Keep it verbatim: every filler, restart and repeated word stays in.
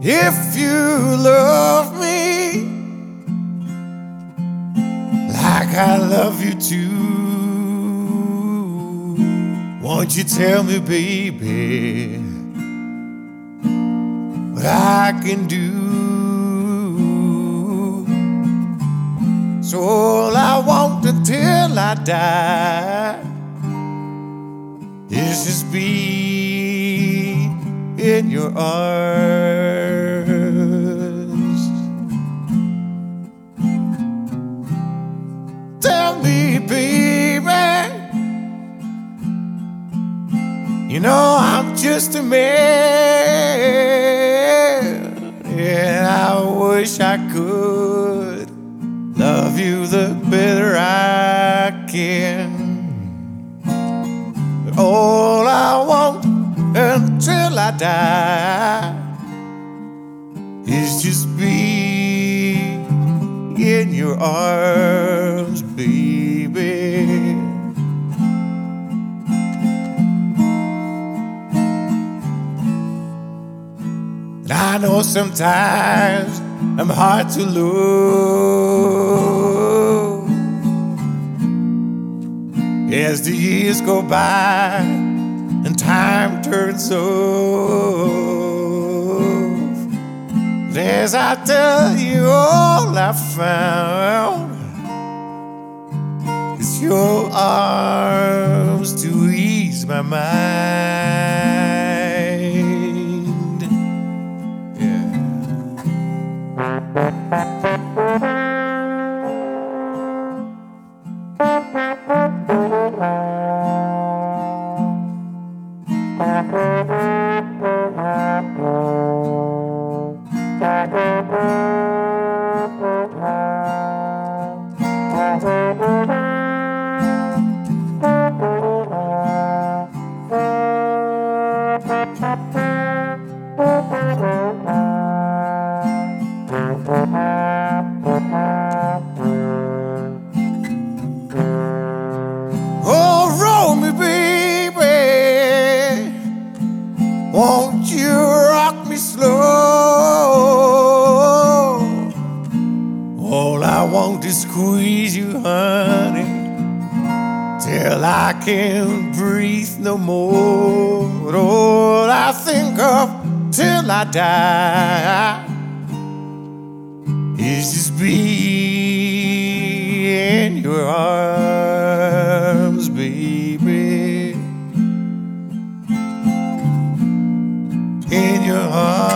If you love me like I love you too, won't you tell me, baby, what I can do? So all I want until I die is just be in your arms. Tell me, baby, you know I'm just a man, and I wish I could love you the better I can. But all I want until I die is just be in your arms, baby. And I know sometimes I'm hard to love as the years go by and time turns off. But as I tell you, all I found is your arms to ease my mind. Yeah. Oh, roll me, baby, won't you rock me slow? All I want is squeeze you, honey, till I can't breathe no more. But all I think of till I die is just be in your arms, baby, in your arms.